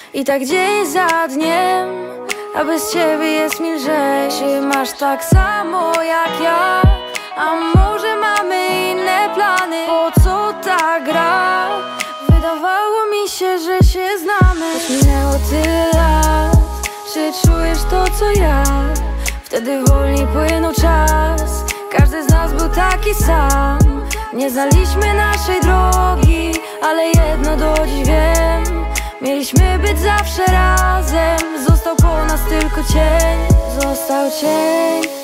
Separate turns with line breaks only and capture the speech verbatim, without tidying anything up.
I tak dzień za dniem, a bez ciebie jest mi lżej. Czy masz tak samo jak ja? A może mamy inne plany? Po co ta gra? Wydawało mi się, że się znamy. Choć minęło tyle lat. Czy czujesz to co ja? Wtedy wolniej płynął czas. Każdy z nas był taki sam. Nie znaliśmy naszej drogi, ale jedno do dziś wiem: mieliśmy być zawsze razem. Został po nas tylko cień. Został cień.